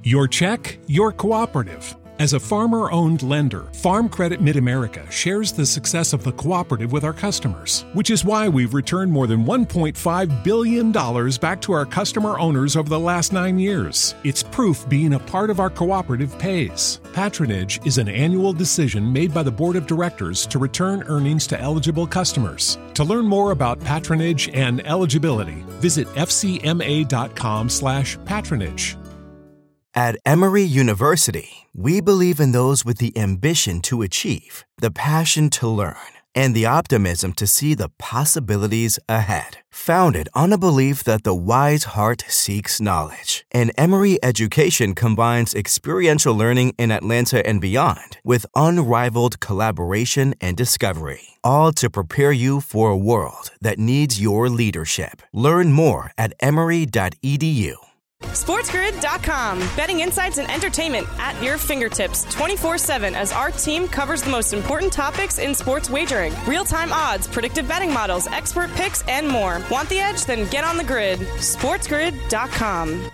Your check, your cooperative. As a farmer-owned lender, Farm Credit Mid-America shares the success of the cooperative with our customers, which is why we've returned more than $1.5 billion back to our customer owners over the last 9 years. It's proof being a part of our cooperative pays. Patronage is an annual decision made by the Board of Directors to return earnings to eligible customers. To learn more about patronage and eligibility, visit fcma.com/patronage. At Emory University, we believe in those with the ambition to achieve, the passion to learn, and the optimism to see the possibilities ahead. Founded on a belief that the wise heart seeks knowledge, and Emory education combines experiential learning in Atlanta and beyond with unrivaled collaboration and discovery, all to prepare you for a world that needs your leadership. Learn more at emory.edu. SportsGrid.com. Betting insights and entertainment at your fingertips 24/7 as our team covers the most important topics in sports wagering. Real-time odds, predictive betting models, expert picks, and more. Want the edge? Then get on the grid. SportsGrid.com.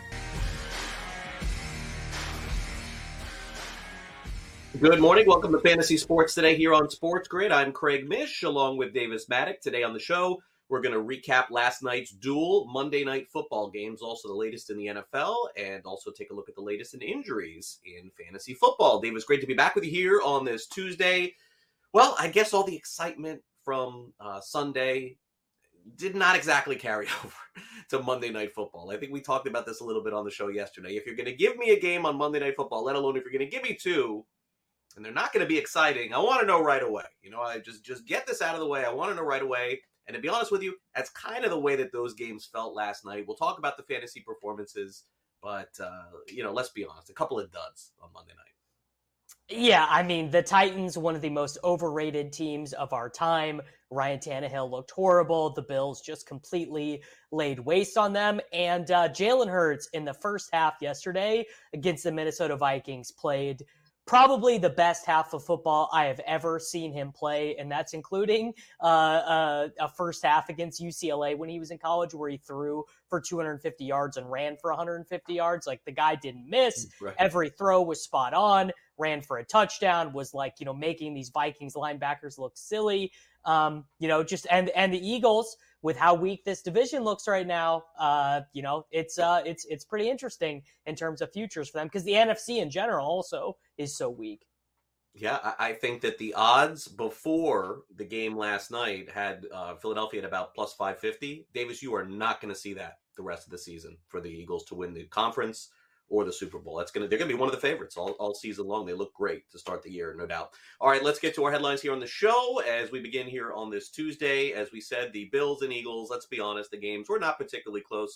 Good morning. Welcome to Fantasy Sports Today here on Sports Grid. I'm Craig Mish along with Davis Maddock. Today on the show, we're going to recap last night's dual Monday Night Football games, also the latest in the NFL, and also take a look at the latest in injuries in fantasy football. Dave, it's great to be back with you here on this Tuesday. Well, I guess all the excitement from Sunday did not exactly carry over to Monday Night Football. I think we talked about this a little bit on the show yesterday. If you're going to give me a game on Monday Night Football, let alone if you're going to give me two, and they're not going to be exciting, I want to know right away. I just get this out of the way. I want to know right away. And to be honest with you, that's kind of the way that those games felt last night. We'll talk about the fantasy performances, but, let's be honest, a couple of duds on Monday night. Yeah, I mean, the Titans, one of the most overrated teams of our time. Ryan Tannehill looked horrible. The Bills just completely laid waste on them. And Jalen Hurts in the first half yesterday against the Minnesota Vikings played probably the best half of football I have ever seen him play, and that's including a first half against UCLA when he was in college where he threw for 250 yards and ran for 150 yards. Like, the guy didn't miss. Right. Every throw was spot on, ran for a touchdown, was making these Vikings linebackers look silly. And the Eagles, with how weak this division looks right now, it's pretty interesting in terms of futures for them because the NFC in general also is so weak. Yeah, I think that the odds before the game last night had Philadelphia at about plus 550. Davis, you are not going to see that the rest of the season for the Eagles to win the conference or the Super Bowl. They're going to be one of the favorites all season long. They look great to start the year, no doubt. All right, let's get to our headlines here on the show as we begin here on this Tuesday. As we said, the Bills and Eagles, let's be honest, the games were not particularly close.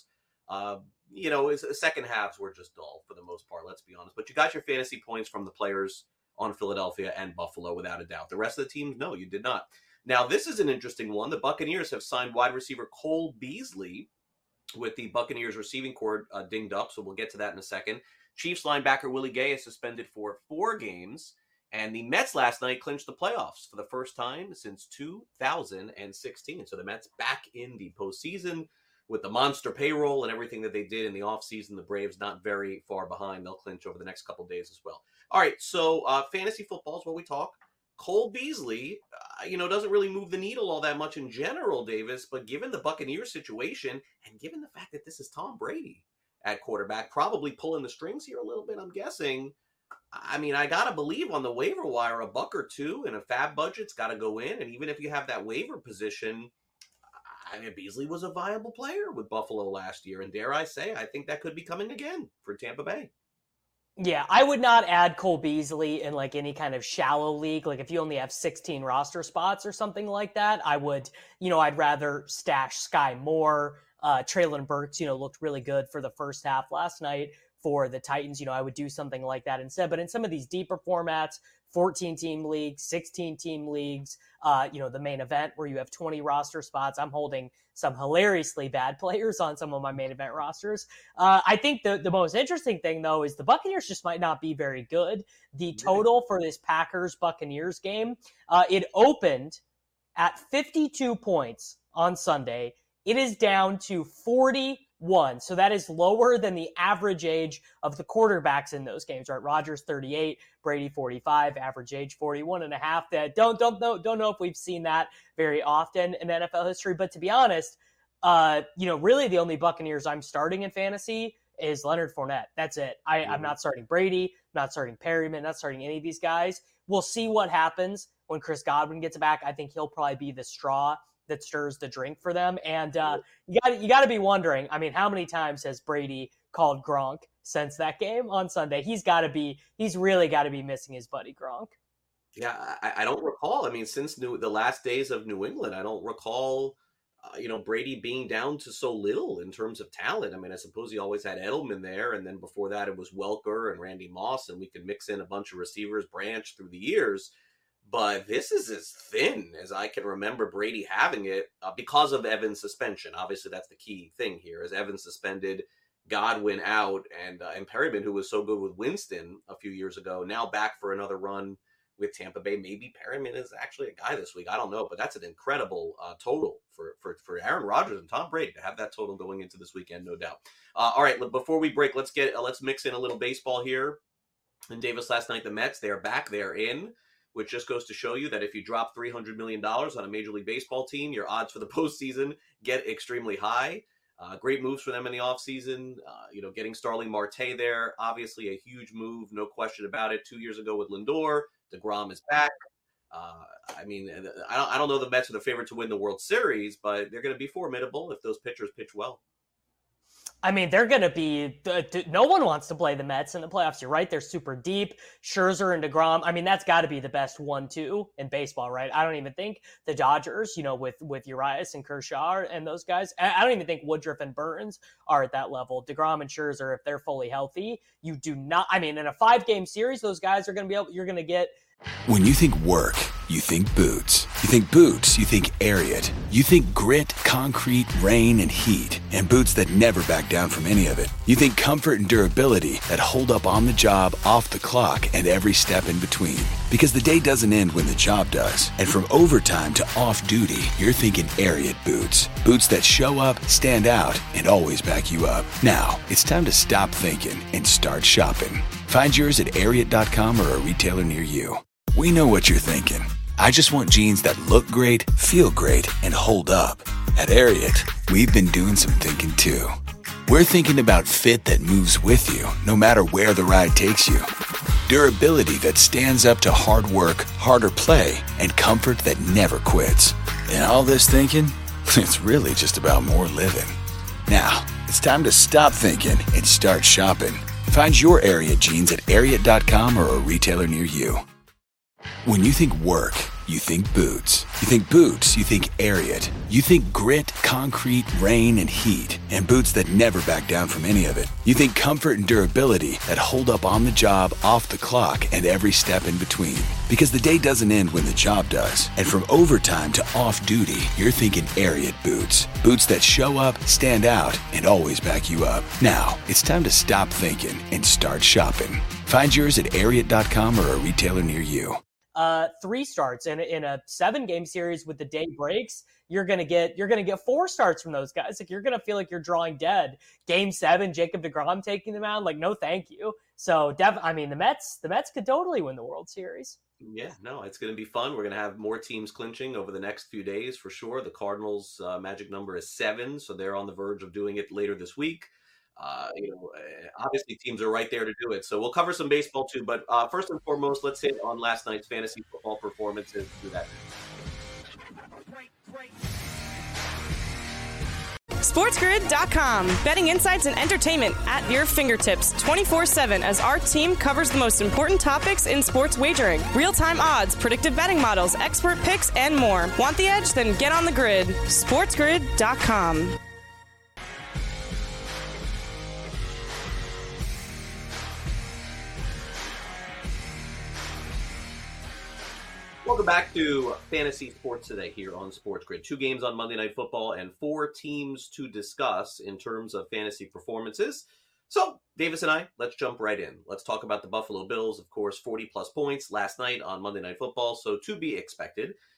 Second halves were just dull for the most part, let's be honest. But you got your fantasy points from the players on Philadelphia and Buffalo, without a doubt. The rest of the teams, no, you did not. Now, this is an interesting one. The Buccaneers have signed wide receiver Cole Beasley with the Buccaneers receiving corps dinged up, so we'll get to that in a second. Chiefs linebacker Willie Gay is suspended for 4 games, and the Mets last night clinched the playoffs for the first time since 2016. So the Mets back in the postseason with the monster payroll and everything that they did in the offseason. The Braves not very far behind. They'll clinch over the next couple days as well. All right, so fantasy football is where we talk. Cole Beasley, doesn't really move the needle all that much in general, Davis, but given the Buccaneers situation and given the fact that this is Tom Brady at quarterback, probably pulling the strings here a little bit, I'm guessing. I mean, I got to believe on the waiver wire, a buck or two and a fab budget's got to go in. And even if you have that waiver position, Beasley was a viable player with Buffalo last year. And dare I say, I think that could be coming again for Tampa Bay. Yeah, I would not add Cole Beasley in any kind of shallow league. If you only have 16 roster spots or something like that, I would, I'd rather stash Sky Moore. Treylon Burks, looked really good for the first half last night for the Titans. I would do something like that instead. But in some of these deeper formats, 14-team leagues, 16-team leagues, the main event where you have 20 roster spots, I'm holding some hilariously bad players on some of my main event rosters. I think the most interesting thing, though, is the Buccaneers just might not be very good. The total for this Packers-Buccaneers game, it opened at 52 points on Sunday. It is down to 40 41. So that is lower than the average age of the quarterbacks in those games, right? Rodgers 38, Brady 45, average age 41 and a half. That don't know if we've seen that very often in NFL history. But to be honest, really the only Buccaneers I'm starting in fantasy is Leonard Fournette. That's it. I'm not starting Brady, not starting Perryman, not starting any of these guys. We'll see what happens when Chris Godwin gets back. I think he'll probably be the straw that stirs the drink for them. And you got to be wondering, I mean, how many times has Brady called Gronk since that game on Sunday? He's really got to be missing his buddy Gronk. Yeah, I don't recall. I mean, since the last days of New England, I don't recall, Brady being down to so little in terms of talent. I mean, I suppose he always had Edelman there, and then before that it was Welker and Randy Moss, and we could mix in a bunch of receivers, Branch, through the years. But this is as thin as I can remember Brady having it because of Evans' suspension. Obviously, that's the key thing here, is Evans suspended, Godwin out, and Perryman, who was so good with Winston a few years ago, now back for another run with Tampa Bay. Maybe Perryman is actually a guy this week. I don't know, but that's an incredible total for Aaron Rodgers and Tom Brady to have that total going into this weekend, no doubt. All right, before we break, let's mix in a little baseball here. And Davis, last night, the Mets, they're back, they're in, which just goes to show you that if you drop $300 million on a Major League Baseball team, your odds for the postseason get extremely high. Great moves for them in the offseason. Getting Starling Marte there, obviously a huge move, no question about it. 2 years ago with Lindor, DeGrom is back. I don't know the Mets are the favorite to win the World Series, but they're going to be formidable if those pitchers pitch well. I mean, they're going to be – no one wants to play the Mets in the playoffs. You're right. They're super deep. Scherzer and DeGrom. I mean, that's got to be the best 1-2 in baseball, right? I don't even think the Dodgers, with Urias and Kershaw and those guys, I don't even think Woodruff and Burns are at that level. DeGrom and Scherzer, if they're fully healthy, you do not – I mean, in a 5-game series, those guys are going to be able – you're going to get – when you think work, you think boots. You think boots, you think Ariat. You think grit, concrete, rain, and heat. And boots that never back down from any of it. You think comfort and durability that hold up on the job, off the clock, and every step in between. Because the day doesn't end when the job does. And from overtime to off-duty, you're thinking Ariat boots. Boots that show up, stand out, and always back you up. Now, it's time to stop thinking and start shopping. Find yours at Ariat.com or a retailer near you. We know what you're thinking. I just want jeans that look great, feel great, and hold up. At Ariat, we've been doing some thinking too. We're thinking about fit that moves with you, no matter where the ride takes you. Durability that stands up to hard work, harder play, and comfort that never quits. And all this thinking, it's really just about more living. Now, it's time to stop thinking and start shopping. Find your Ariat jeans at Ariat.com or a retailer near you. When you think work, you think boots. You think boots, you think Ariat. You think grit, concrete, rain, and heat. And boots that never back down from any of it. You think comfort and durability that hold up on the job, off the clock, and every step in between. Because the day doesn't end when the job does. And from overtime to off-duty, you're thinking Ariat boots. Boots that show up, stand out, and always back you up. Now, it's time to stop thinking and start shopping. Find yours at Ariat.com or a retailer near you. 3 starts in a 7-game series with the day breaks. You're gonna get 4 starts from those guys. Like, you're gonna feel like you're drawing dead. Game 7, Jacob DeGrom taking them out. Like, no, thank you. So, the Mets could totally win the World Series. Yeah, no, it's going to be fun. We're going to have more teams clinching over the next few days for sure. The Cardinals' magic number is 7, so they're on the verge of doing it later this week. Obviously teams are right there to do it. So we'll cover some baseball too. But first and foremost, let's hit on last night's fantasy football performances. Do that. SportsGrid.com. Betting insights and entertainment at your fingertips 24/7 as our team covers the most important topics in sports wagering. Real-time odds, predictive betting models, expert picks, and more. Want the edge? Then get on the grid. SportsGrid.com. Welcome back to Fantasy Sports Today here on Sports Grid. 2 games on Monday Night Football and 4 teams to discuss in terms of fantasy performances. So, Davis and I, let's jump right in. Let's talk about the Buffalo Bills. Of course, 40-plus points last night on Monday Night Football, so to be expected.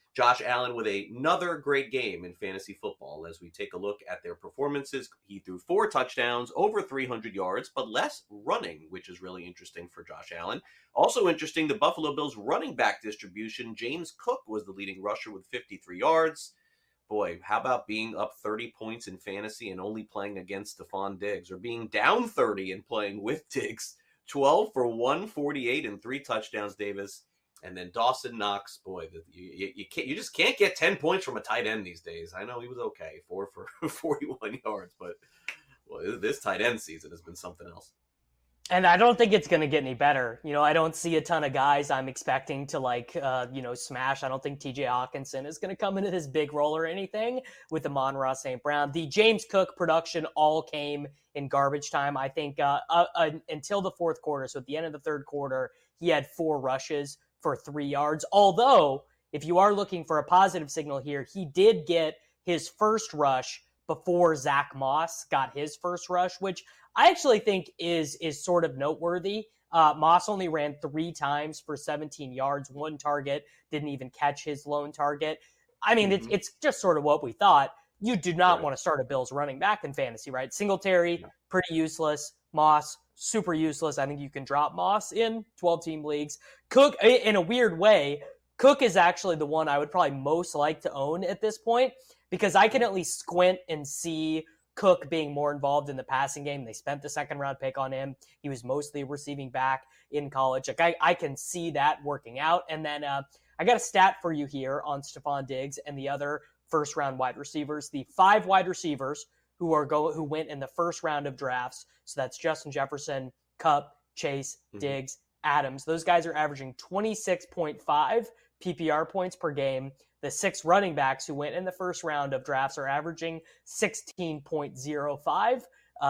Josh Allen with another great game in fantasy football. As we take a look at their performances, he threw 4 touchdowns, over 300 yards, but less running, which is really interesting for Josh Allen. Also interesting, the Buffalo Bills running back distribution. James Cook was the leading rusher with 53 yards. Boy, how about being up 30 points in fantasy and only playing against Stephon Diggs, or being down 30 and playing with Diggs? 12 for 148 and 3 touchdowns, Davis. And then Dawson Knox, boy, you just can't get 10 points from a tight end these days. I know he was okay, 4 for 41 yards, but well, this tight end season has been something else. And I don't think it's going to get any better. I don't see a ton of guys I'm expecting to smash. I don't think TJ Hawkinson is going to come into this big role or anything with Amon-Ra St. Brown. The James Cook production all came in garbage time. I think until the fourth quarter, so at the end of the third quarter, he had 4 rushes for 3 yards. Although, if you are looking for a positive signal here, he did get his first rush before Zach Moss got his first rush, which I actually think is sort of noteworthy. Moss only ran 3 times for 17 yards, 1 target, didn't even catch his lone target. I mean, it's just sort of what we thought. You do not want to start a Bills running back in fantasy, right? Singletary, pretty useless. Moss, super useless. I think you can drop Moss in 12-team leagues. Cook, in a weird way, Cook is actually the one I would probably most like to own at this point, because I can at least squint and see Cook being more involved in the passing game. They spent the second-round pick on him. He was mostly receiving back in college. I can see that working out. And then I got a stat for you here on Stephon Diggs and the other first-round wide receivers. The 5 wide receivers who went in the first round of drafts. So that's Justin Jefferson, Kupp, Chase, Diggs, Adams. Those guys are averaging 26.5 PPR points per game. The 6 running backs who went in the first round of drafts are averaging 16.05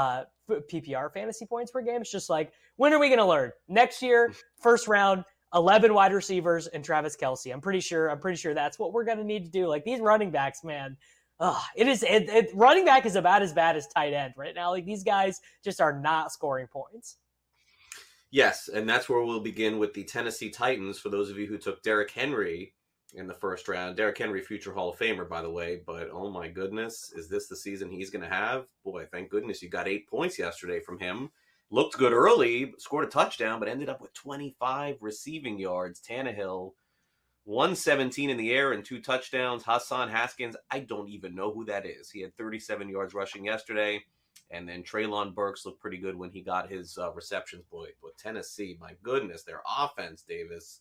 PPR fantasy points per game. It's just like, when are we going to learn? Next year, first round, 11 wide receivers and Travis Kelce. I'm pretty sure that's what we're going to need to do. Like, these running backs, man, running back is about as bad as tight end right now. Like, these guys just are not scoring points. Yes, and that's where we'll begin with the Tennessee Titans. For those of you who took Derrick Henry in the first round, Derrick Henry, future Hall of Famer, by the way, but oh my goodness, is this the season he's going to have? Boy, thank goodness you got 8 points yesterday from him. Looked good early, scored a touchdown, but ended up with 25 receiving yards. Tannehill, 117 in the air and 2 touchdowns. Hassan Haskins, I don't even know who that is. He had 37 yards rushing yesterday. And then Treylon Burks looked pretty good when he got his receptions. Boy, but Tennessee, my goodness, their offense, Davis.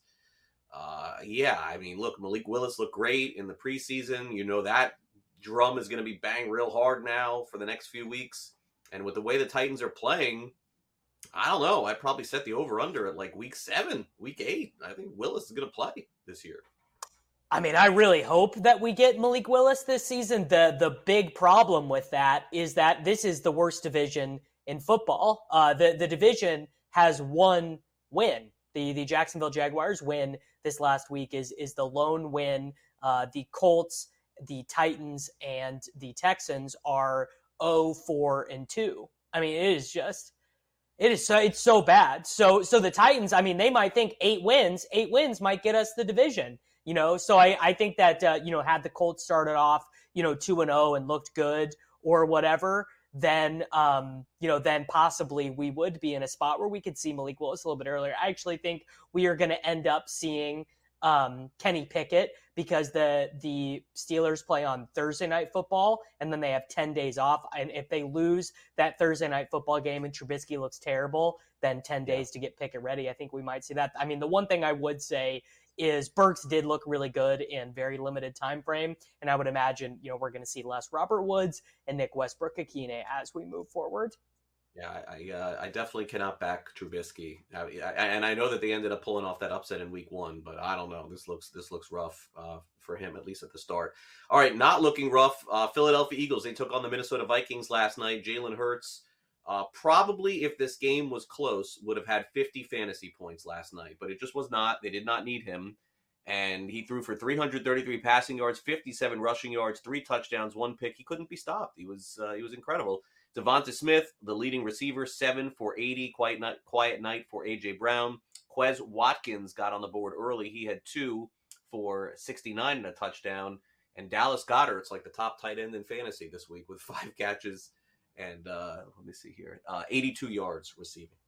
I mean, look, Malik Willis looked great in the preseason. You know that drum is going to be banged real hard now for the next few weeks. And with the way the Titans are playing, I don't know. I'd probably set the over-under at like week 7, week 8. I think Willis is going to play this year. I mean, I really hope that we get Malik Willis this season. The big problem with that is that this is the worst division in football. The division has 1 win. The Jacksonville Jaguars win this last week is the lone win. The Colts, the Titans, and the Texans are 0-4-2. I mean, it's so bad. So the Titans, I mean, they might think 8 wins might get us the division. So I think that, had the Colts started off, 2-0 and looked good or whatever, then possibly we would be in a spot where we could see Malik Willis a little bit earlier. I actually think we are going to end up seeing Kenny Pickett, because the Steelers play on Thursday Night Football and then they have 10 days off. And if they lose that Thursday Night Football game and Trubisky looks terrible, then 10 days to get Pickett ready. I think we might see that. I mean, the one thing I would say is Burks did look really good in very limited time frame, and I would imagine we're going to see less Robert Woods and Nick Westbrook-Ikhine as we move forward. Yeah, I definitely cannot back Trubisky, and I know that they ended up pulling off that upset in week 1, but I don't know. This looks rough for him, at least at the start. All right, not looking rough. Philadelphia Eagles, they took on the Minnesota Vikings last night. Jalen Hurts, probably if this game was close, would have had 50 fantasy points last night, but it just was not. They did not need him, and he threw for 333 passing yards, 57 rushing yards, 3 touchdowns, 1 pick. He couldn't be stopped. He was incredible. Devonta Smith, the leading receiver, 7 for 80. Quiet night for A.J. Brown. Quez Watkins got on the board early. He had 2 for 69 and a touchdown. And Dallas Goedert's like the top tight end in fantasy this week with 5 catches and let me see here, 82 yards receiving.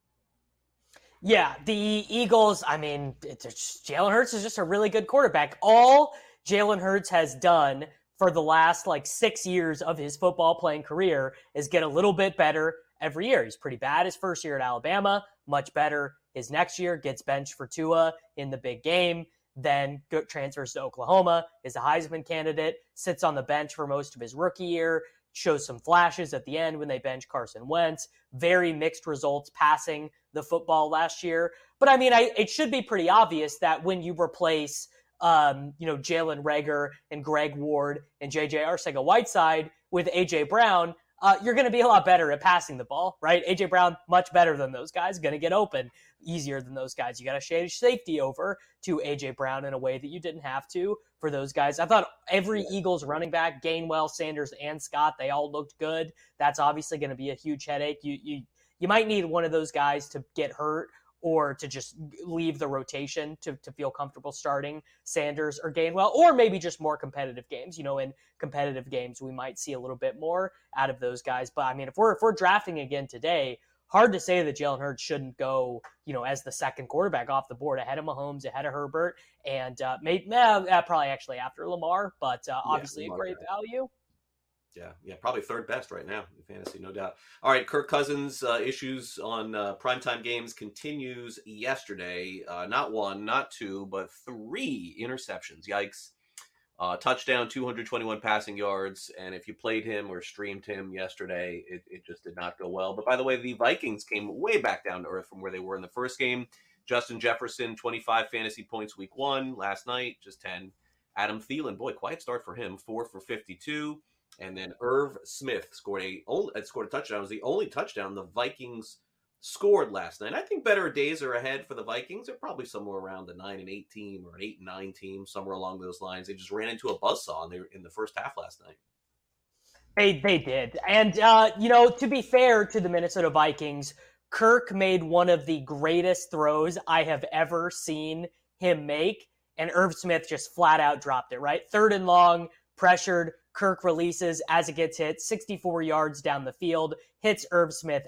Yeah, the Eagles, I mean, Jalen Hurts is just a really good quarterback. All Jalen Hurts has done for the last 6 years of his football playing career is get a little bit better every year. He's pretty bad his first year at Alabama, much better his next year, gets benched for Tua in the big game, then transfers to Oklahoma, is a Heisman candidate, sits on the bench for most of his rookie year, shows some flashes at the end when they bench Carson Wentz. Very mixed results passing the football last year. But I mean, it should be pretty obvious that when you replace, Jalen Reagor and Greg Ward and J.J. Arcega-Whiteside with A.J. Brown, you're going to be a lot better at passing the ball, right? A.J. Brown, much better than those guys, going to get open easier than those guys. You got to shade safety over to A.J. Brown in a way that you didn't have to for those guys. I thought every Eagles running back, Gainwell, Sanders, and Scott, they all looked good. That's obviously going to be a huge headache. You might need one of those guys to get hurt or to just leave the rotation to feel comfortable starting Sanders or Gainwell, or maybe just more competitive games. In competitive games, we might see a little bit more out of those guys. But I mean, if we're drafting again today, hard to say that Jalen Hurts shouldn't go, as the second quarterback off the board ahead of Mahomes, ahead of Herbert, and probably actually after Lamar, but obviously a great value. Yeah, probably third best right now in fantasy, no doubt. All right, Kirk Cousins' issues on primetime games continues yesterday. Not 1, not 2, but 3 interceptions. Yikes. Touchdown, 221 passing yards, and if you played him or streamed him yesterday, it just did not go well. But by the way, the Vikings came way back down to earth from where they were in the first game. Justin Jefferson, 25 fantasy points week 1. Last night, just 10. Adam Thielen, boy, quiet start for him, 4 for 52. And then Irv Smith scored a touchdown. It was the only touchdown the Vikings scored last night. I think better days are ahead for the Vikings. They're probably somewhere around the 9-8 team or an 8-9 team, somewhere along those lines. They just ran into a buzzsaw in the first half last night. They did. And, to be fair to the Minnesota Vikings, Kirk made one of the greatest throws I have ever seen him make, and Irv Smith just flat out dropped it, right? 3rd and long, pressured, Kirk releases as it gets hit, 64 yards down the field, hits Irv Smith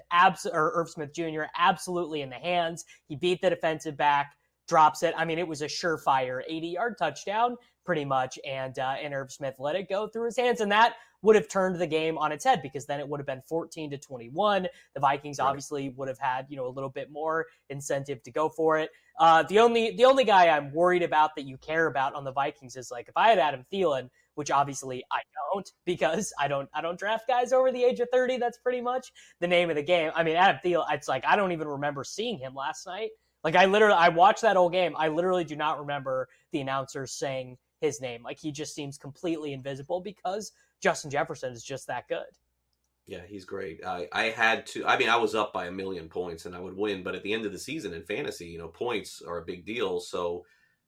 Jr. absolutely in the hands. He beat the defensive back, drops it. I mean, it was a surefire 80-yard touchdown, pretty much, and Irv Smith let it go through his hands, and that would have turned the game on its head because then it would have been 14-21. The Vikings obviously would have had, a little bit more incentive to go for it. The only guy I'm worried about that you care about on the Vikings is if I had Adam Thielen, which obviously I don't because I don't draft guys over the age of 30. That's pretty much the name of the game. I mean, Adam Thielen, it's I don't even remember seeing him last night. I watched that whole game. I literally do not remember the announcers saying his name. He just seems completely invisible because Justin Jefferson is just that good. Yeah, he's great. I was up by 1 million points and I would win, but at the end of the season in fantasy, points are a big deal. So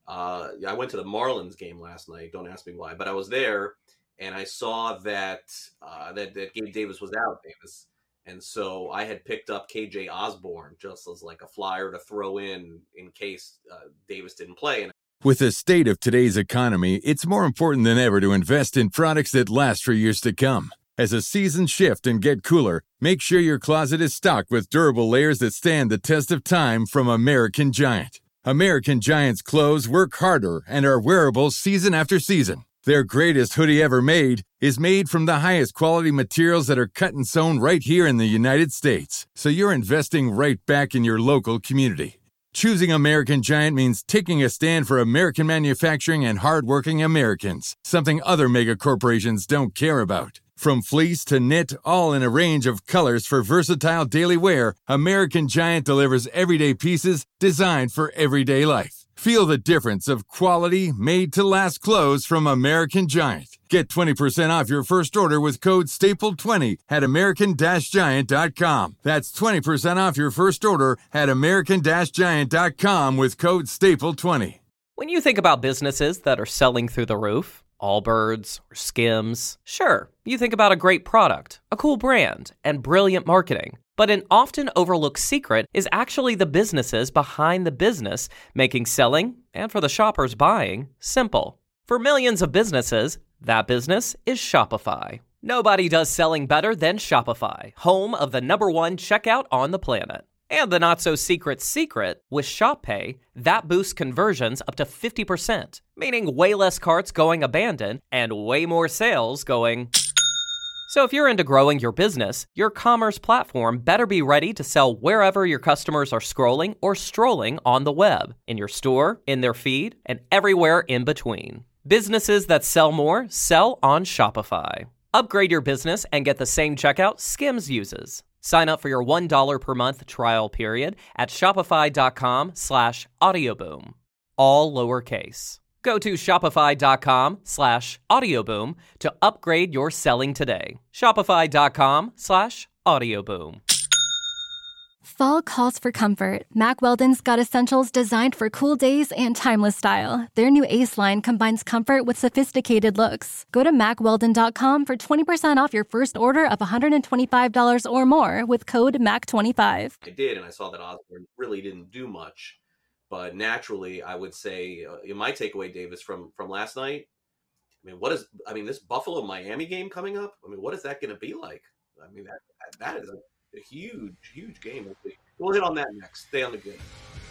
I went to the Marlins game last night. Don't ask me why, but I was there and I saw that Gabe Davis was out, and so I had picked up KJ Osborne just as a flyer to throw in case Davis didn't play. With the state of today's economy, it's more important than ever to invest in products that last for years to come. As the seasons shift and get cooler, make sure your closet is stocked with durable layers that stand the test of time from American Giant. American Giant's clothes work harder and are wearable season after season. Their greatest hoodie ever made is made from the highest quality materials that are cut and sewn right here in the United States. So you're investing right back in your local community. Choosing American Giant means taking a stand for American manufacturing and hardworking Americans, something other mega corporations don't care about. From fleece to knit, all in a range of colors for versatile daily wear, American Giant delivers everyday pieces designed for everyday life. Feel the difference of quality, made-to-last clothes from American Giant. Get 20% off your first order with code STAPLE20 at American-Giant.com. That's 20% off your first order at American-Giant.com with code STAPLE20. When you think about businesses that are selling through the roof, Allbirds or Skims, sure, you think about a great product, a cool brand, and brilliant marketing. But an often overlooked secret is actually the businesses behind the business, making selling, and for the shoppers buying, simple. For millions of businesses, that business is Shopify. Nobody does selling better than Shopify, home of the #1 checkout on the planet. And the not-so-secret secret, with Shop Pay, that boosts conversions up to 50%, meaning way less carts going abandoned and way more sales going... So if you're into growing your business, your commerce platform better be ready to sell wherever your customers are scrolling or strolling on the web, in your store, in their feed, and everywhere in between. Businesses that sell more sell on Shopify. Upgrade your business and get the same checkout Skims uses. Sign up for your $1 per month trial period at shopify.com/audioboom. All lowercase. Go to shopify.com/audioboom to upgrade your selling today. Shopify.com/audioboom. Fall calls for comfort. Mack Weldon's got essentials designed for cool days and timeless style. Their new Ace line combines comfort with sophisticated looks. Go to MackWeldon.com for 20% off your first order of $125 or more with code MAC25. I did, and I saw that Osborne really didn't do much. But naturally, I would say, in my takeaway, Davis, from last night, this Buffalo-Miami game coming up? I mean, what is that going to be like? I mean, that is a huge, huge game. We'll hit on that next. Stay on the good.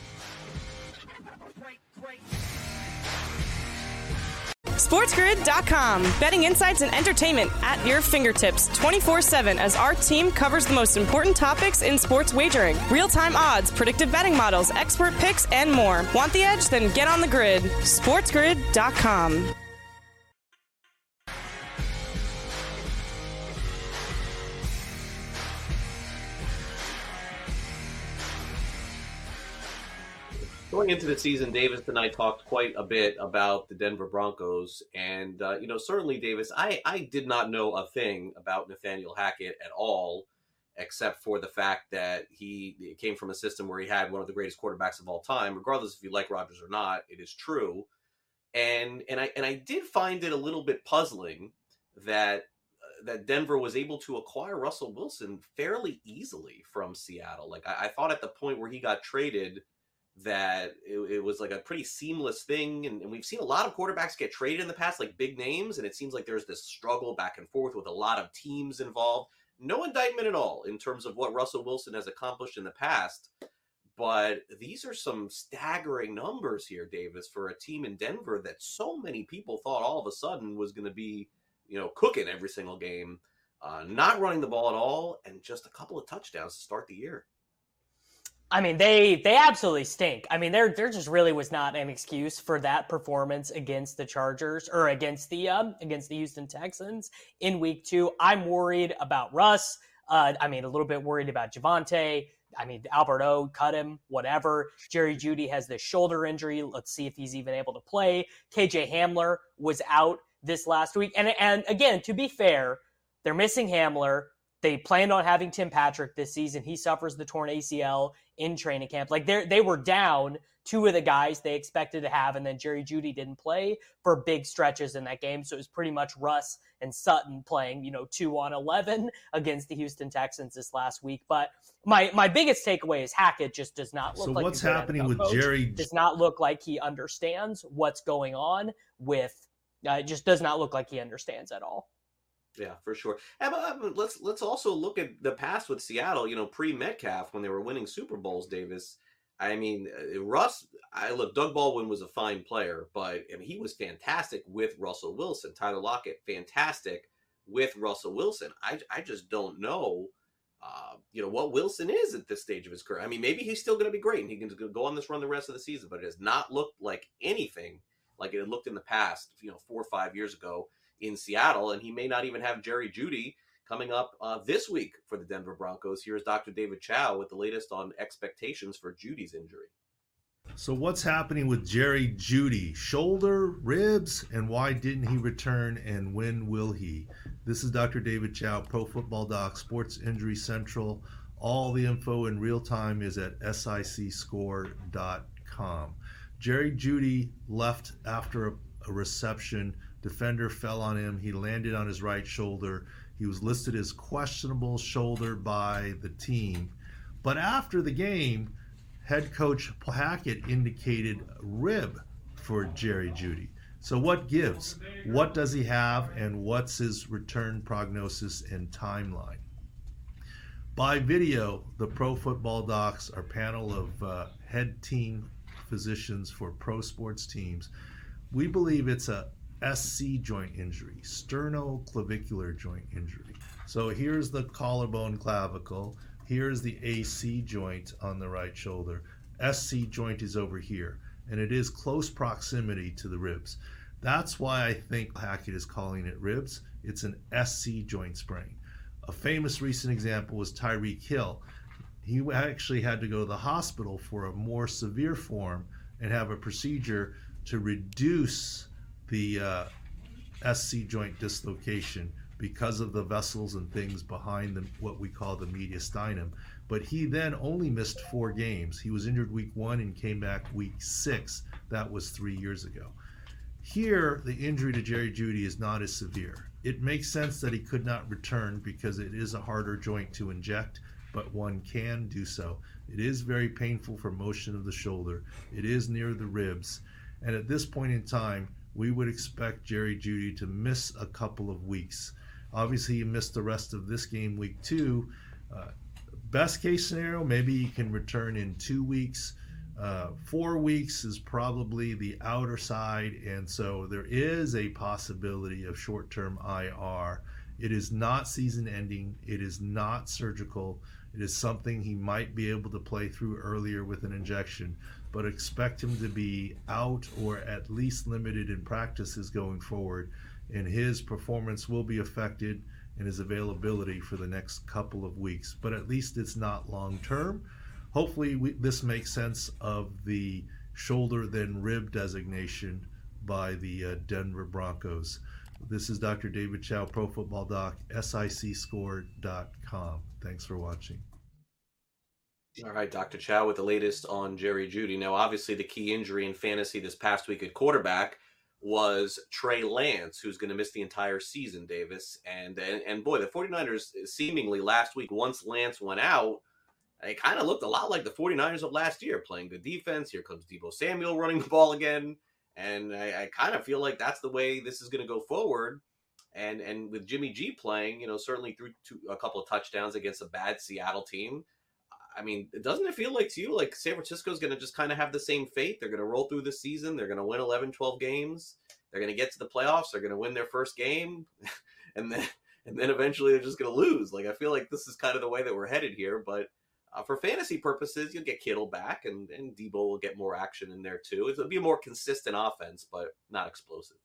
SportsGrid.com. Betting insights and entertainment at your fingertips 24/7 as our team covers the most important topics in sports wagering. Real-time odds, predictive betting models, expert picks, and more. Want the edge? Then get on the grid. SportsGrid.com. Going into the season, Davis and I talked quite a bit about the Denver Broncos. And, certainly, Davis, I did not know a thing about Nathaniel Hackett at all, except for the fact that he came from a system where he had one of the greatest quarterbacks of all time. Regardless if you like Rodgers or not, it is true. And I did find it a little bit puzzling that Denver was able to acquire Russell Wilson fairly easily from Seattle. Like, I thought at the point where he got traded that it was like a pretty seamless thing. And we've seen a lot of quarterbacks get traded in the past, like big names. And it seems like there's this struggle back and forth with a lot of teams involved. No indictment at all in terms of what Russell Wilson has accomplished in the past. But these are some staggering numbers here, Davis, for a team in Denver that so many people thought all of a sudden was going to be, cooking every single game, not running the ball at all, and just a couple of touchdowns to start the year. I mean, they absolutely stink. I mean, there just really was not an excuse for that performance against the Chargers or against the Houston Texans in week 2. I'm worried about Russ. A little bit worried about Javonte. Alberto, cut him, whatever. Jerry Jeudy has this shoulder injury. Let's see if he's even able to play. KJ Hamler was out this last week. And again, to be fair, they're missing Hamler. They planned on having Tim Patrick this season. He suffers the torn ACL in training camp. Like they were down 2 of the guys they expected to have, and then Jerry Jeudy didn't play for big stretches in that game. So it was pretty much Russ and Sutton playing, 2 on 11 against the Houston Texans this last week. But my biggest takeaway is Hackett just does not look like. So what's happening with Jerry? Does not look like he understands what's going on with. It just does not look like he understands at all. Yeah, for sure. And let's also look at the past with Seattle. Pre-Metcalf when they were winning Super Bowls, Davis. Russ. Doug Baldwin was a fine player, but he was fantastic with Russell Wilson. Tyler Lockett, fantastic with Russell Wilson. I just don't know, what Wilson is at this stage of his career. Maybe he's still going to be great and he can go on this run the rest of the season, but it has not looked like anything like it had looked in the past, 4 or 5 years ago in Seattle, and he may not even have Jerry Jeudy coming up this week for the Denver Broncos. Here's Dr. David Chow with the latest on expectations for Judy's injury. So what's happening with Jerry Jeudy? Shoulder, ribs, and why didn't he return, and when will he? This is Dr. David Chow, Pro Football Doc, Sports Injury Central. All the info in real time is at sicscore.com. Jerry Jeudy left after a reception. Defender fell on him. He landed on his right shoulder. He was listed as questionable shoulder by the team. But after the game, head coach Paul Hackett indicated rib for Jerry Jeudy. So what gives? What does he have, and what's his return prognosis and timeline? By video, the Pro Football Docs, our panel of head team physicians for pro sports teams, we believe it's a SC joint injury, sternoclavicular joint injury. So here's the collarbone clavicle, here's the AC joint on the right shoulder. SC joint is over here, and it is close proximity to the ribs. That's why I think Hackett is calling it ribs. It's an SC joint sprain. A famous recent example was Tyreek Hill. He actually had to go to the hospital for a more severe form and have a procedure to reduce the SC joint dislocation because of the vessels and things behind what we call the mediastinum. But he then only missed 4 games. He was injured week 1 and came back week 6. That was 3 years ago. Here, the injury to Jerry Jeudy is not as severe. It makes sense that he could not return because it is a harder joint to inject, but one can do so. It is very painful for motion of the shoulder. It is near the ribs. And at this point in time, we would expect Jerry Jeudy to miss a couple of weeks. Obviously, he missed the rest of this game, week 2. Best case scenario, maybe he can return in 2 weeks. 4 weeks is probably the outer side, and so there is a possibility of short-term IR. It is not season-ending. It is not surgical. It is something he might be able to play through earlier with an injection, but expect him to be out or at least limited in practices going forward, and his performance will be affected and his availability for the next couple of weeks. But at least it's not long-term. Hopefully this makes sense of the shoulder then rib designation by the Denver Broncos. This is Dr. David Chao, Pro Football Doc, SICScore.com. Thanks for watching. All right, Dr. Chao with the latest on Jerry Jeudy. Now, obviously, the key injury in fantasy this past week at quarterback was Trey Lance, who's going to miss the entire season, Davis. And boy, the 49ers seemingly last week, once Lance went out, it kind of looked a lot like the 49ers of last year, playing good defense. Here comes Deebo Samuel running the ball again. And I kind of feel like that's the way this is going to go forward. And with Jimmy G playing, certainly through a couple of touchdowns against a bad Seattle team. I mean, doesn't it feel like to you like San Francisco's going to just kind of have the same fate? They're going to roll through the season. They're going to win 11, 12 games. They're going to get to the playoffs. They're going to win their first game. and then eventually they're just going to lose. Like, I feel like this is kind of the way that we're headed here. But for fantasy purposes, you'll get Kittle back, and Deebo will get more action in there too. It'll be a more consistent offense, but not explosive.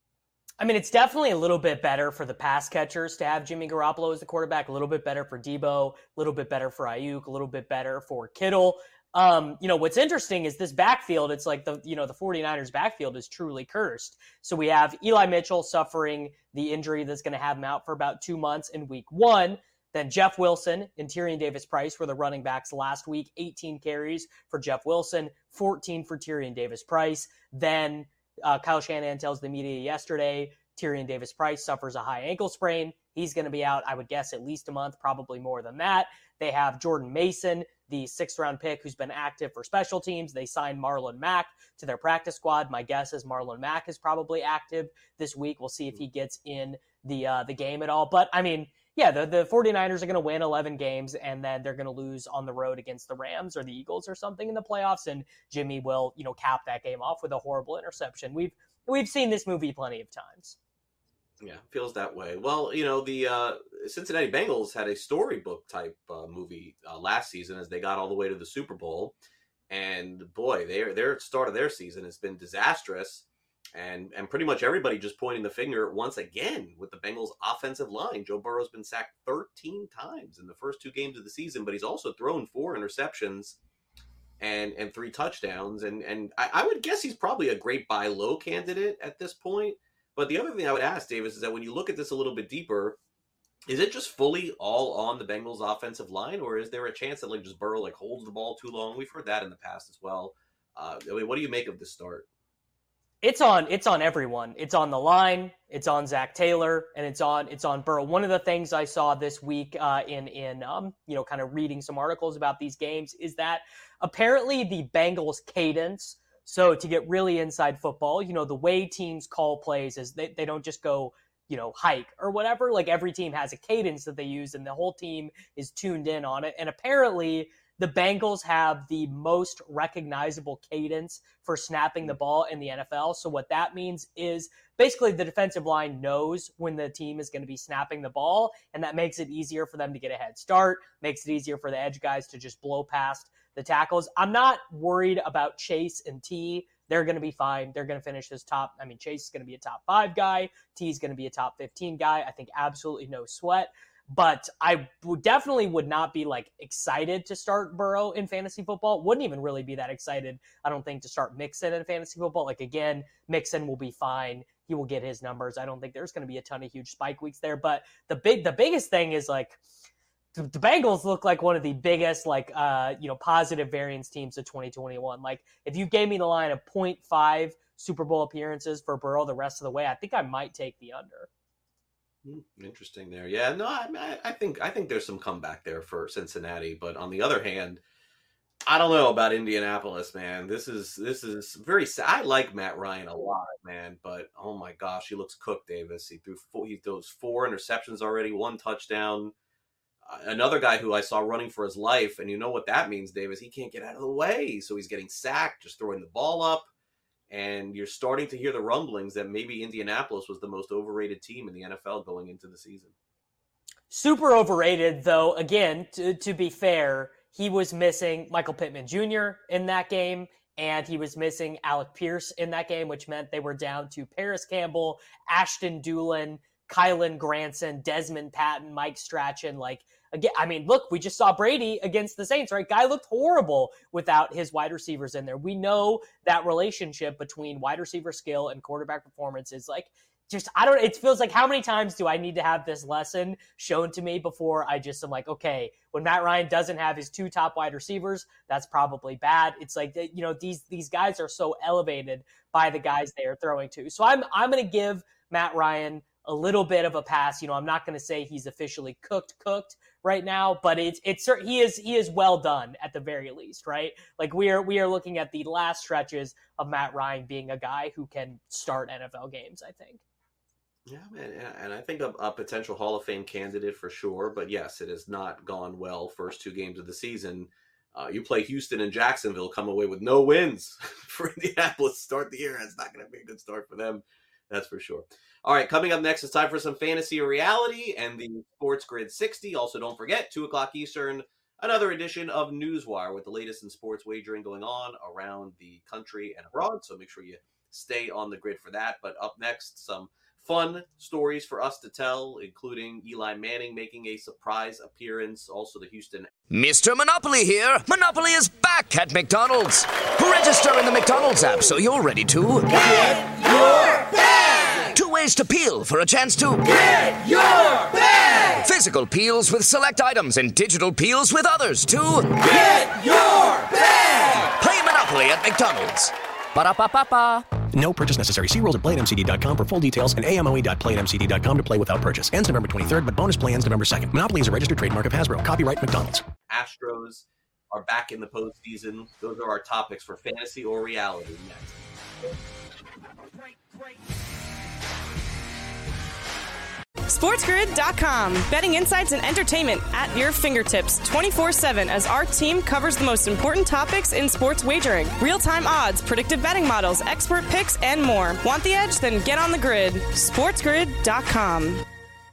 I mean, it's definitely a little bit better for the pass catchers to have Jimmy Garoppolo as the quarterback, a little bit better for Deebo, a little bit better for Ayuk, a little bit better for Kittle. What's interesting is this backfield. It's like the 49ers backfield is truly cursed. So we have Eli Mitchell suffering the injury that's going to have him out for about 2 months in week 1. Then Jeff Wilson and Tyrion Davis-Price were the running backs last week. 18 carries for Jeff Wilson, 14 for Tyrion Davis-Price. Then Kyle Shanahan tells the media yesterday, Tyrion Davis-Price suffers a high ankle sprain. He's going to be out, I would guess, at least a month, probably more than that. They have Jordan Mason, the 6th-round pick who's been active for special teams. They signed Marlon Mack to their practice squad. My guess is Marlon Mack is probably active this week. We'll see if he gets in the game at all. But, I mean, yeah, the 49ers are going to win 11 games, and then they're going to lose on the road against the Rams or the Eagles or something in the playoffs, and Jimmy will, cap that game off with a horrible interception. We've seen this movie plenty of times. Yeah, feels that way. Well, the Cincinnati Bengals had a storybook type movie last season as they got all the way to the Super Bowl, and boy, their start of their season has been disastrous. And pretty much everybody just pointing the finger once again with the Bengals offensive line. Joe Burrow's been sacked 13 times in the first 2 games of the season, but he's also thrown 4 interceptions and 3 touchdowns. And I would guess he's probably a great buy low candidate at this point. But the other thing I would ask, Davis, is that when you look at this a little bit deeper, is it just fully all on the Bengals offensive line, or is there a chance that just Burrow holds the ball too long? We've heard that in the past as well. What do you make of this start? It's on everyone. It's on the line. It's on Zach Taylor, and it's on Burrow. One of the things I saw this week in kind of reading some articles about these games is that apparently the Bengals cadence. So to get really inside football, the way teams call plays is they don't just go hike or whatever. Like every team has a cadence that they use, and the whole team is tuned in on it. And apparently the Bengals have the most recognizable cadence for snapping the ball in the NFL. So what that means is basically the defensive line knows when the team is going to be snapping the ball, and that makes it easier for them to get a head start, makes it easier for the edge guys to just blow past the tackles. I'm not worried about Chase and T. They're going to be fine. They're going to finish this top. I mean, Chase is going to be a top 5 guy. T is going to be a top 15 guy. I think absolutely no sweat. But I definitely would not be excited to start Burrow in fantasy football. Wouldn't even really be that excited, I don't think, to start Mixon in fantasy football. Again, Mixon will be fine. He will get his numbers. I don't think there's going to be a ton of huge spike weeks there. But the biggest thing is the Bengals look like one of the biggest positive variance teams of 2021. If you gave me the line of 0.5 Super Bowl appearances for Burrow the rest of the way, I think I might take the under. Interesting there. Yeah, no, I think there's some comeback there for Cincinnati, but on the other hand, I don't know about Indianapolis, man. This is very sad. I like Matt Ryan a lot, man, but oh my gosh, he looks cooked, Davis. He throws 4 interceptions already, 1 touchdown. Another guy who I saw running for his life, and you know what that means, Davis? He can't get out of the way, so he's getting sacked, just throwing the ball up. And you're starting to hear the rumblings that maybe Indianapolis was the most overrated team in the NFL going into the season. Super overrated, though. Again, to be fair, he was missing Michael Pittman Jr. in that game, and he was missing Alec Pierce in that game, which meant they were down to Paris Campbell, Ashton Doolin, Kylan Granson, Desmond Patton, Mike Strachan. Again, I mean, look, we just saw Brady against the Saints, right? Guy looked horrible without his wide receivers in there. We know that relationship between wide receiver skill and quarterback performance is it feels like how many times do I need to have this lesson shown to me before I just am okay, when Matt Ryan doesn't have his 2 top wide receivers, that's probably bad. It's these guys are so elevated by the guys they are throwing to. So I'm going to give Matt Ryan a little bit of a pass. I'm not going to say he's officially cooked right now, but he is well done at the very least, right? We are looking at the last stretches of Matt Ryan being a guy who can start NFL games, I think. Yeah, man, and I think a potential Hall of Fame candidate for sure, but yes, it has not gone well first 2 games of the season. You play Houston and Jacksonville, come away with no wins for Indianapolis to start the year. It's not going to be a good start for them, that's for sure. All right, coming up next, it's time for some fantasy or reality and the Sports Grid 60. Also, don't forget, 2 o'clock Eastern, another edition of Newswire with the latest in sports wagering going on around the country and abroad. So make sure you stay on the grid for that. But up next, some fun stories for us to tell, including Eli Manning making a surprise appearance. Also, the Houston... Mr. Monopoly here. Monopoly is back at McDonald's. Register in the McDonald's app so you're ready to... Get your bag! 2 ways to peel for a chance to... Get your bag! Physical peels with select items and digital peels with others to... Get your bag! Play Monopoly at McDonald's. Ba-da-ba-ba-ba. No purchase necessary. See rules at playatmcd.com for full details and amoe.playatmcd.com to play without purchase. Ends November 23rd, but bonus play ends November 2nd. Monopoly is a registered trademark of Hasbro. Copyright McDonald's. Astros are back in the postseason. Those are our topics for fantasy or reality next. SportsGrid.com. Betting insights and entertainment at your fingertips 24/7 as our team covers the most important topics in sports wagering. Real-time odds, predictive betting models, expert picks, and more. Want the edge? Then get on the grid. SportsGrid.com.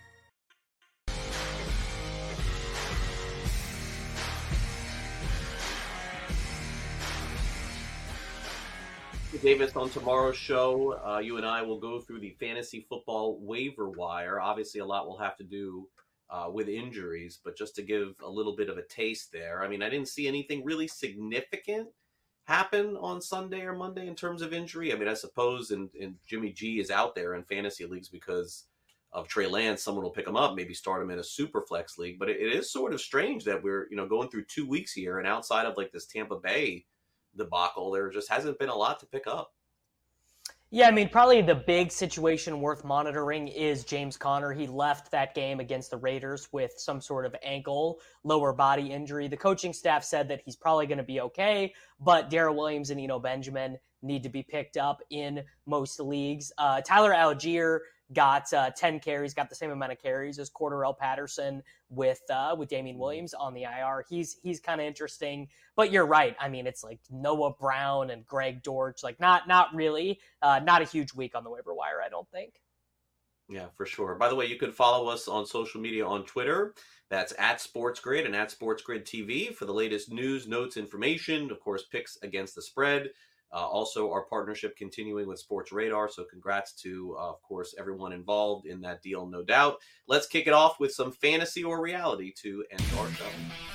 Davis, on tomorrow's show, you and I will go through the fantasy football waiver wire. Obviously, a lot will have to do with injuries, but just to give a little bit of a taste there. I mean, I didn't see anything really significant happen on Sunday or Monday in terms of injury. I mean, I suppose and Jimmy G is out there in fantasy leagues because of Trey Lance. Someone will pick him up, maybe start him in a super flex league. But it is sort of strange that we're going through 2 weeks here, and outside of this Tampa Bay debacle, there just hasn't been a lot to pick up. Yeah, I mean, probably the big situation worth monitoring is James Conner. He left that game against the Raiders with some sort of ankle, lower body injury. The coaching staff said that he's probably going to be okay, but Darrell Williams and Eno Benjamin need to be picked up in most leagues. Tyler Algier got 10 carries, got the same amount of carries as Cordarrelle Patterson with Damian Williams on the IR. He's kind of interesting, but you're right. I mean, it's like Noah Brown and Greg Dortch, like not really, not a huge week on the waiver wire, I don't think. Yeah, for sure. By the way, you can follow us on social media on Twitter. That's @SportsGrid and @SportsGrid TV for the latest news, notes, information, of course, picks against the spread. Also, our partnership continuing with Sports Radar. So congrats to, of course, everyone involved in that deal, no doubt. Let's kick it off with some fantasy or reality to end our show.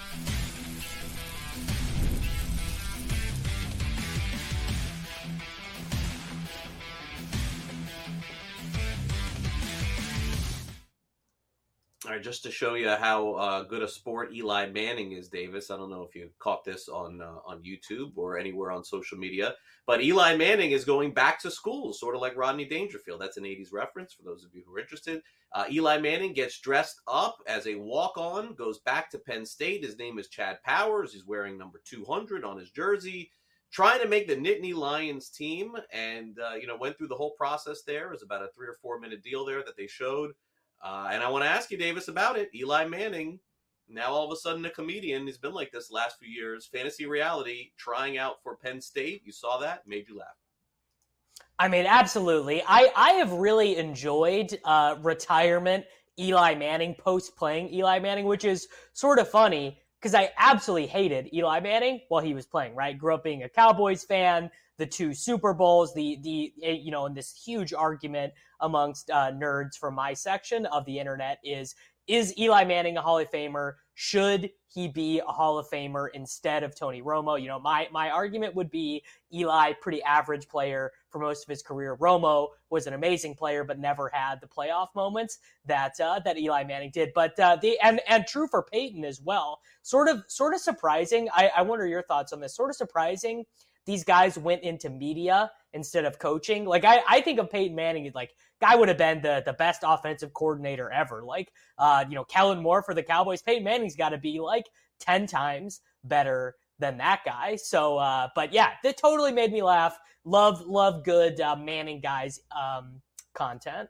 All right, just to show you how good a sport Eli Manning is, Davis. I don't know if you caught this on YouTube or anywhere on social media, but Eli Manning is going back to school, sort of like Rodney Dangerfield. That's an 80s reference for those of you who are interested. Eli Manning gets dressed up as a walk-on, goes back to Penn State. His name is Chad Powers. He's wearing number 200 on his jersey, trying to make the Nittany Lions team, and went through the whole process there. It was about a 3 or 4 minute deal there that they showed. And I want to ask you, Davis, about it. Eli Manning, now all of a sudden a comedian. He's been like this last few years. Fantasy reality, trying out for Penn State. You saw that? Made you laugh. I mean, absolutely. I have really enjoyed retirement Eli Manning, post-playing Eli Manning, which is sort of funny because I absolutely hated Eli Manning while he was playing, right? Grew up being a Cowboys fan, the 2 Super Bowls, and this huge argument amongst nerds from my section of the internet is Eli Manning a Hall of Famer? Should he be a Hall of Famer instead of Tony Romo? You know, my argument would be Eli, pretty average player for most of his career. Romo was an amazing player, but never had the playoff moments that Eli Manning did. But and true for Peyton as well. Sort of surprising. I wonder your thoughts on this. Sort of surprising. These guys went into media instead of coaching. Like, I think of Peyton Manning as, like, guy would have been the best offensive coordinator ever. Like, Kellen Moore for the Cowboys. Peyton Manning's got to be, like, 10 times better than that guy. So, but yeah, that totally made me laugh. Love good Manning guys content.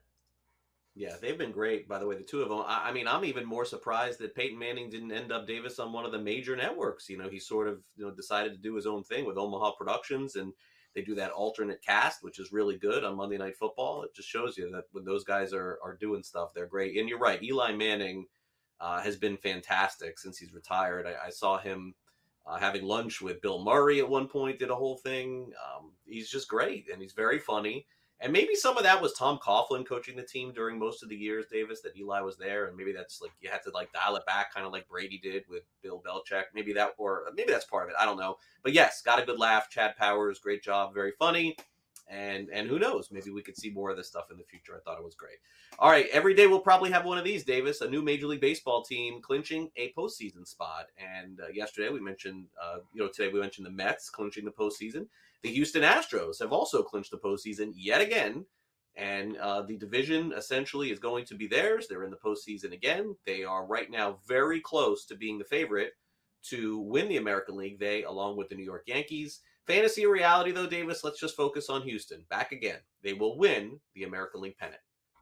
Yeah, they've been great, by the way, the two of them. I mean, I'm even more surprised that Peyton Manning didn't end up, Davis, on one of the major networks. You know, he sort of decided to do his own thing with Omaha Productions, and they do that alternate cast, which is really good on Monday Night Football. It just shows you that when those guys are doing stuff, they're great. And you're right, Eli Manning has been fantastic since he's retired. I saw him having lunch with Bill Murray at one point, did a whole thing. He's just great, and he's very funny. And maybe some of that was Tom Coughlin coaching the team during most of the years, Davis, that Eli was there. And maybe that's like, you had to like dial it back, kind of like Brady did with Bill Belichick. Maybe that's part of it. I don't know. But yes, got a good laugh. Chad Powers, great job. Very funny. And who knows, maybe we could see more of this stuff in the future. I thought it was great. All right. Every day we'll probably have one of these, Davis, a new Major League Baseball team clinching a postseason spot. And yesterday we mentioned, today we mentioned the Mets clinching the postseason. The Houston Astros have also clinched the postseason yet again, and the division essentially is going to be theirs. They're in the postseason again. They are right now very close to being the favorite to win the American League. They, along with the New York Yankees. Fantasy or reality, though, Davis, let's just focus on Houston. Back again. They will win the American League pennant.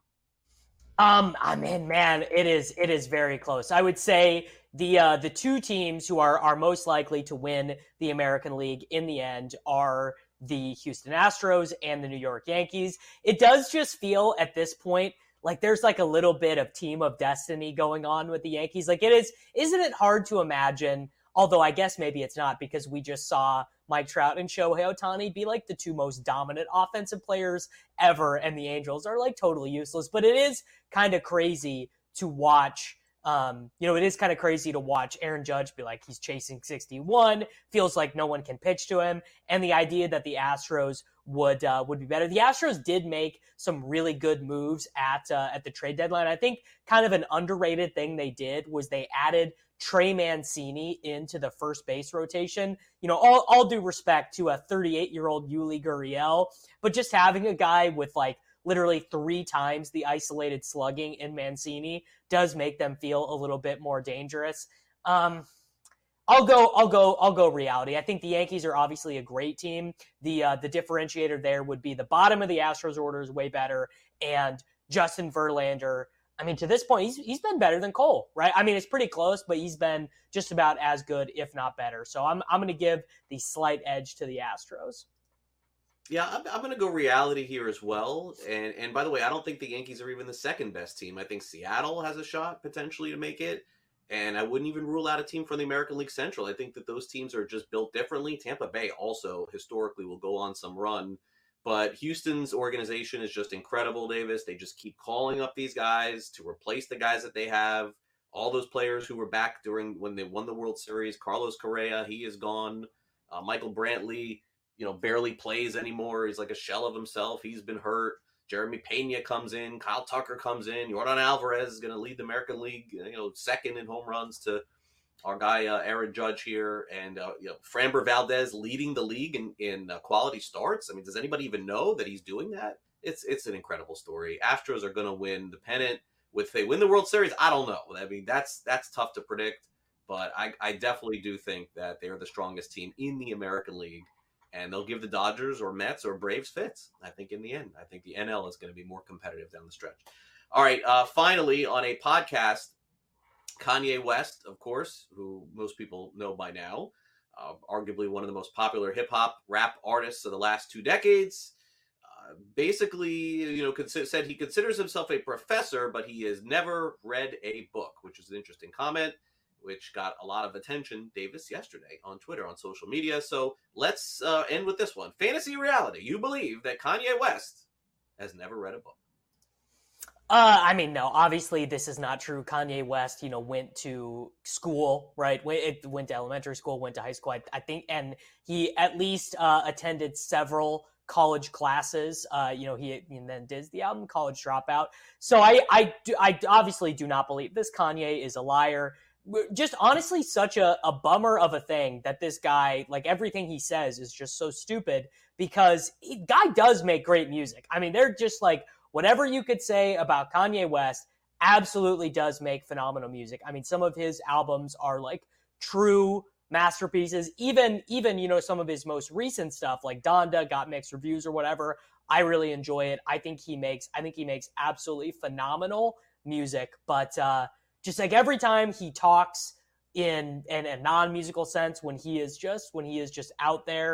I mean, man, it is very close. I would say the two teams who are most likely to win the American League in the end are the Houston Astros and the New York Yankees. It does just feel at this point like there's like a little bit of team of destiny going on with the Yankees. Like isn't it hard to imagine, although I guess maybe it's not because we just saw Mike Trout and Shohei Ohtani be like the two most dominant offensive players ever, and the Angels are like totally useless. But it is kind of crazy to watch. It is kind of crazy to watch Aaron Judge be like, he's chasing 61, feels like no one can pitch to him. And the idea that the Astros would be better. The Astros did make some really good moves at the trade deadline. I think kind of an underrated thing they did was they added Trey Mancini into the first base rotation. All due respect to a 38-year-old Yuli Gurriel, but just having a guy with like literally 3 times the isolated slugging in Mancini does make them feel a little bit more dangerous. I'll go reality. I think the Yankees are obviously a great team. The differentiator there would be the bottom of the Astros order is way better, and Justin Verlander, I mean, to this point, he's been better than Cole, right? I mean, it's pretty close, but he's been just about as good, if not better. So I'm going to give the slight edge to the Astros. Yeah, I'm going to go reality here as well. And by the way, I don't think the Yankees are even the second best team. I think Seattle has a shot potentially to make it. And I wouldn't even rule out a team from the American League Central. I think that those teams are just built differently. Tampa Bay also historically will go on some run. But Houston's organization is just incredible, Davis. They just keep calling up these guys to replace the guys that they have. All those players who were back during when they won the World Series. Carlos Correa, he is gone. Michael Brantley, barely plays anymore. He's like a shell of himself. He's been hurt. Jeremy Pena comes in. Kyle Tucker comes in. Yordan Alvarez is going to lead the American League, second in home runs to our guy Aaron Judge here, and Framber Valdez leading the league in quality starts. I mean, does anybody even know that he's doing that? It's an incredible story. Astros are going to win the pennant. If they win the World Series, I don't know. I mean, that's tough to predict, but I definitely do think that they are the strongest team in the American League, and they'll give the Dodgers or Mets or Braves fits. I think in the end, I think the NL is going to be more competitive down the stretch. All right, finally on a podcast, Kanye West, of course, who most people know by now, arguably one of the most popular hip-hop rap artists of the last 2 decades, basically, said he considers himself a professor, but he has never read a book, which is an interesting comment, which got a lot of attention, Davis, yesterday on Twitter, on social media. So let's end with this one. Fantasy reality. You believe that Kanye West has never read a book? I mean, no, obviously this is not true. Kanye West, went to school, right? Went to elementary school, went to high school, I think, and he at least attended several college classes. He then did the album College Dropout. So I obviously do not believe this. Kanye is a liar. Just honestly such a bummer of a thing that this guy, like everything he says is just so stupid, because guy does make great music. I mean, they're just like, whatever you could say about Kanye West, absolutely does make phenomenal music. I mean, some of his albums are like true masterpieces. Even some of his most recent stuff, like Donda, got mixed reviews or whatever. I really enjoy it. I think he makes absolutely phenomenal music. But just like every time he talks in a non-musical sense, when he is just out there,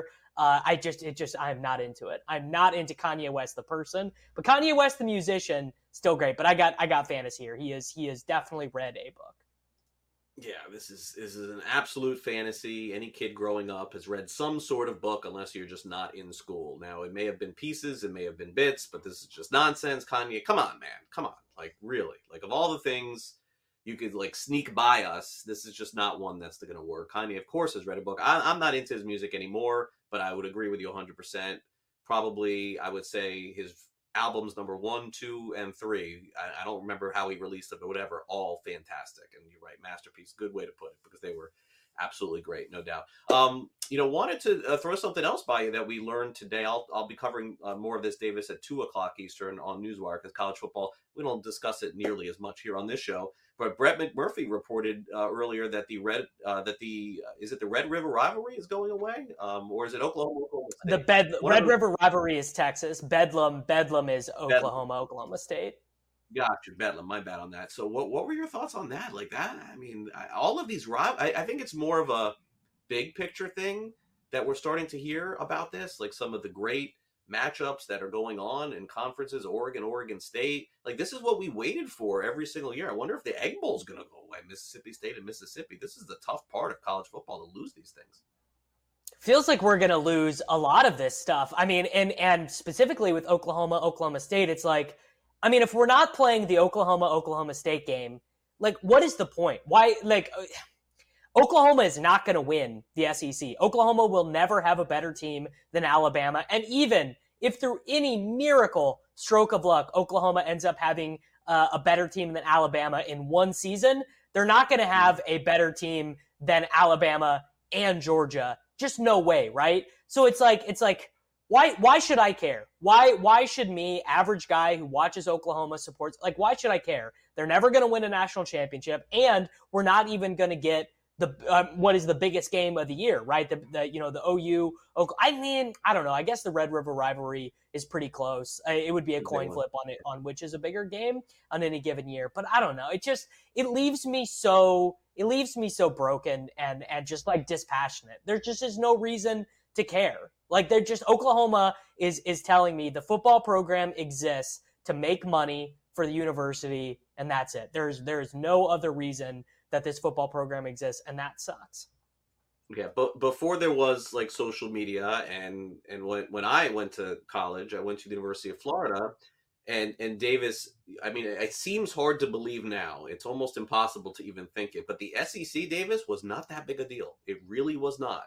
I'm not into it. I'm not into Kanye West the person, but Kanye West the musician, still great. But I got fantasy here. He has definitely read a book. Yeah, this is an absolute fantasy. Any kid growing up has read some sort of book, unless you're just not in school. Now, it may have been pieces, it may have been bits, but this is just nonsense. Kanye, come on, man. Come on. Like, really. Like, of all the things you could, like, sneak by us, this is just not one that's going to work. Kanye, of course, has read a book. I'm not into his music anymore, but I would agree with you 100%. Probably, I would say his albums number 1, 2, and 3. I don't remember how he released them, but whatever, all fantastic. And you're right, masterpiece, good way to put it, because they were absolutely great, no doubt. Wanted to throw something else by you that we learned today. I'll be covering more of this, Davis, at 2:00 Eastern on Newswire, because college football, we don't discuss it nearly as much here on this show. But Brett McMurphy reported earlier that the Red River rivalry is going away, or is it Oklahoma State? Red River rivalry is Texas. Bedlam is Oklahoma State. Gotcha, Bedlam. My bad on that. So what were your thoughts on that? Like that? I mean, all of these I think it's more of a big picture thing that we're starting to hear about this. Like some of the great matchups that are going on in conferences, Oregon State. Like, this is what we waited for every single year. I wonder if the Egg Bowl is going to go away. Mississippi State and Mississippi. This is the tough part of college football, to lose these things. Feels like we're going to lose a lot of this stuff. I mean, and specifically with Oklahoma State, it's like, I mean, if we're not playing the Oklahoma State game, like, what is the point? Why, like, Oklahoma is not going to win the SEC. Oklahoma will never have a better team than Alabama. And even if through any miracle stroke of luck, Oklahoma ends up having a better team than Alabama in one season, they're not going to have a better team than Alabama and Georgia. Just no way, right? So it's like, why should I care? Why should me, average guy who watches Oklahoma, supports, like, why should I care? They're never going to win a national championship, and we're not even going to get what is the biggest game of the year, right? The OU. I mean, I don't know. I guess the Red River rivalry is pretty close. It would be a coin flip on which is a bigger game on any given year. But I don't know. It leaves me so broken and just like dispassionate. There just is no reason to care. Like, they're just, Oklahoma is telling me the football program exists to make money for the university, and that's it. There is no other reason that this football program exists, and that sucks. Yeah, but before there was like social media, and when I went to college, I went to the University of Florida, and Davis, I mean, it seems hard to believe now. It's almost impossible to even think it, but the SEC, Davis, was not that big a deal. It really was not.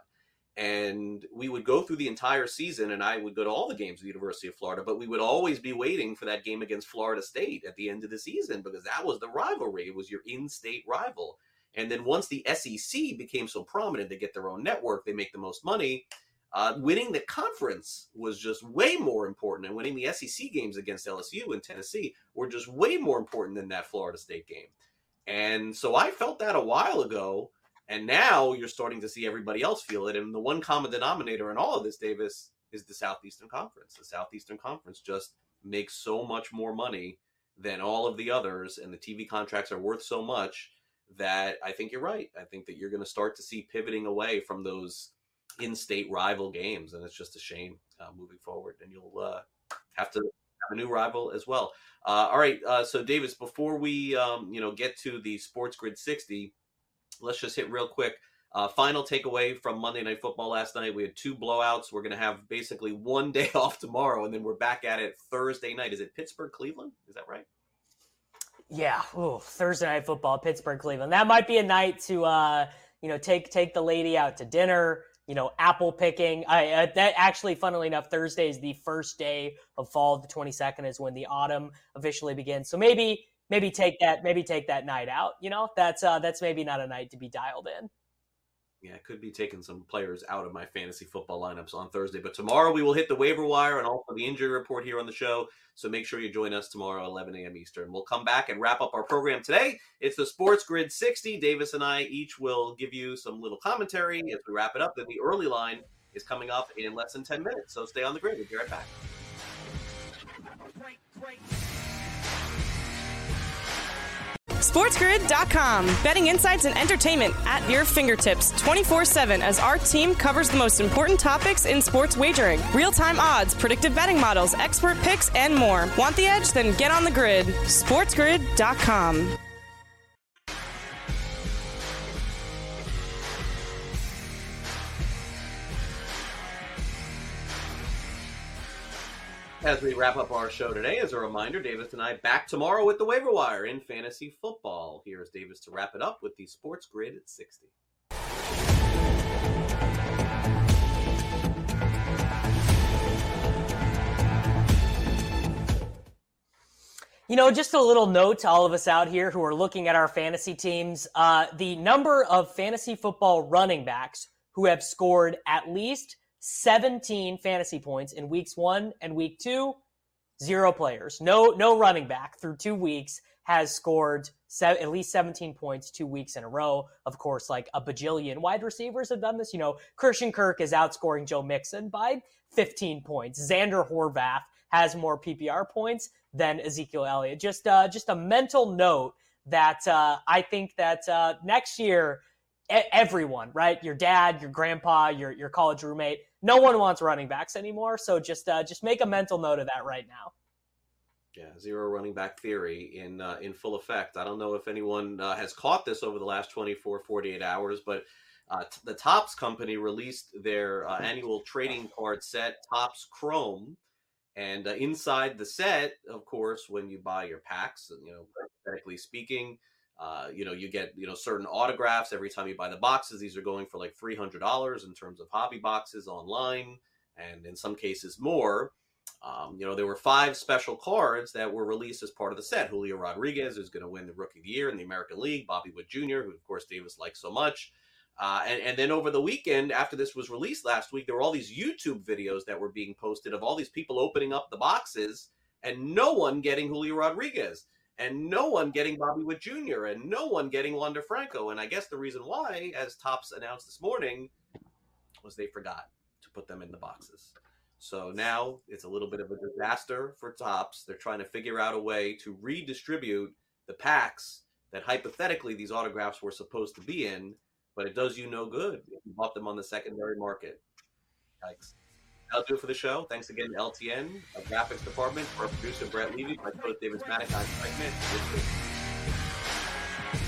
And we would go through the entire season, and I would go to all the games at the University of Florida, but we would always be waiting for that game against Florida State at the end of the season, because that was the rivalry. It was your in-state rival. And then once the SEC became so prominent, they get their own network, they make the most money, winning the conference was just way more important. And winning the SEC games against LSU and Tennessee were just way more important than that Florida State game. And so I felt that a while ago. And now you're starting to see everybody else feel it. And the one common denominator in all of this, Davis, is the Southeastern Conference. The Southeastern Conference just makes so much more money than all of the others. And the TV contracts are worth so much that I think you're right. I think that you're going to start to see pivoting away from those in-state rival games. And it's just a shame moving forward. And you'll have to have a new rival as well. All right. So, Davis, before we get to the Sports Grid 60, let's just hit real quick. Final takeaway from Monday Night Football last night. We had 2 blowouts. We're going to have basically one day off tomorrow, and then we're back at it Thursday night. Is it Pittsburgh, Cleveland? Is that right? Yeah. Ooh, Thursday Night Football, Pittsburgh, Cleveland. That might be a night to, take the lady out to dinner, apple picking. That actually, funnily enough, Thursday is the first day of fall. The 22nd is when the autumn officially begins. So maybe take that night out. That's maybe not a night to be dialed in. Yeah, it could be taking some players out of my fantasy football lineups on Thursday. But tomorrow we will hit the waiver wire and also the injury report here on the show. So make sure you join us tomorrow at 11 a.m. Eastern. We'll come back and wrap up our program today. It's the Sports Grid 60. Davis and I each will give you some little commentary as we wrap it up. Then the early line is coming up in less than 10 minutes. So stay on the grid. We'll be right back. SportsGrid.com. Betting insights and entertainment at your fingertips 24/7 as our team covers the most important topics in sports wagering. Real-time odds, predictive betting models, expert picks, and more. Want the edge? Then get on the grid. SportsGrid.com. As we wrap up our show today, as a reminder, Davis and I back tomorrow with the waiver wire in fantasy football. Here's Davis to wrap it up with the Sports Grid at 60. Just a little note to all of us out here who are looking at our fantasy teams. The number of fantasy football running backs who have scored at least 17 fantasy points in weeks 1 and week 2, 0 players. No running back through 2 weeks has scored at least 17 points 2 weeks in a row. Of course, like a bajillion wide receivers have done this. Christian Kirk is outscoring Joe Mixon by 15 points. Xander Horvath has more PPR points than Ezekiel Elliott. Just a mental note that I think that next year, everyone, right? Your dad, your grandpa, your college roommate, no one wants running backs anymore. So just make a mental note of that right now. Yeah, zero running back theory in full effect. I don't know if anyone has caught this over the last 24, 48 hours, but the Topps company released their annual trading card set, Topps Chrome. And inside the set, of course, when you buy your packs, hypothetically speaking, you get, certain autographs every time you buy the boxes. These are going for like $300 in terms of hobby boxes online, and in some cases more. There were 5 special cards that were released as part of the set. Julio Rodriguez is going to win the Rookie of the Year in the American League. Bobby Witt Jr., who, of course, Davis likes so much. And then over the weekend, after this was released last week, there were all these YouTube videos that were being posted of all these people opening up the boxes and no one getting Julio Rodriguez and no one getting Bobby Witt Jr. and no one getting Wander Franco. And I guess the reason why, as Topps announced this morning, was they forgot to put them in the boxes. So now it's a little bit of a disaster for Topps. They're trying to figure out a way to redistribute the packs that hypothetically these autographs were supposed to be in, but it does you no good if you bought them on the secondary market. Yikes. That'll do it for the show. Thanks again to LTN, our graphics department, for our producer Brett Levy, my co-host David Smatic on segment.